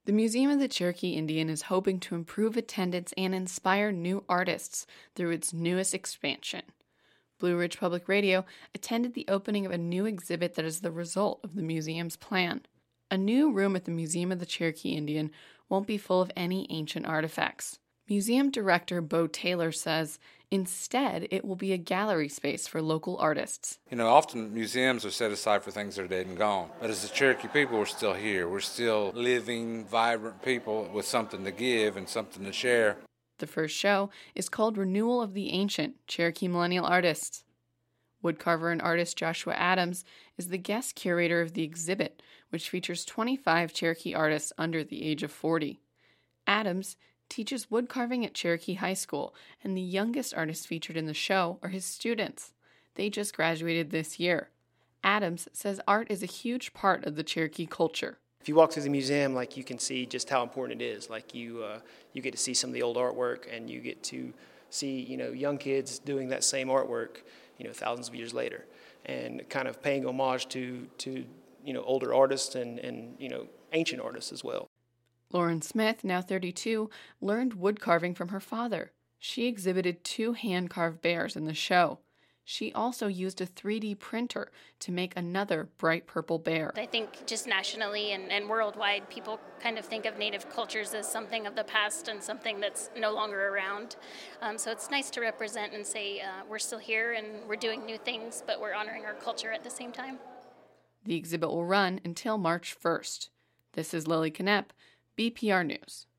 The Museum of the Cherokee Indian is hoping to improve attendance and inspire new artists through its newest expansion. Blue Ridge Public Radio attended the opening of a new exhibit that is the result of the museum's plan. A new room at the Museum of the Cherokee Indian won't be full of any ancient artifacts. Museum director Bo Taylor says instead it will be a gallery space for local artists. Often museums are set aside for things that are dead and gone. But as the Cherokee people, we're still here. We're still living, vibrant people with something to give and something to share. The first show is called Renewal of the Ancient, Cherokee Millennial Artists. Woodcarver and artist Joshua Adams is the guest curator of the exhibit, which features 25 Cherokee artists under the age of 40. Adams teaches woodcarving at Cherokee High School, and the youngest artists featured in the show are his students. They just graduated this year. Adams says art is a huge part of the Cherokee culture. If you walk through the museum, you can see just how important it is. You get to see some of the old artwork, and you get to see young kids doing that same artwork thousands of years later, and kind of paying homage to older artists and ancient artists as well. Lauren Smith, now 32, learned woodcarving from her father. She exhibited 2 hand-carved bears in the show. She also used a 3D printer to make another bright purple bear. I think just nationally and worldwide, people kind of think of Native cultures as something of the past and something that's no longer around. So it's nice to represent and say we're still here and we're doing new things, but we're honoring our culture at the same time. The exhibit will run until March 1st. This is Lily Knepp, BPR News.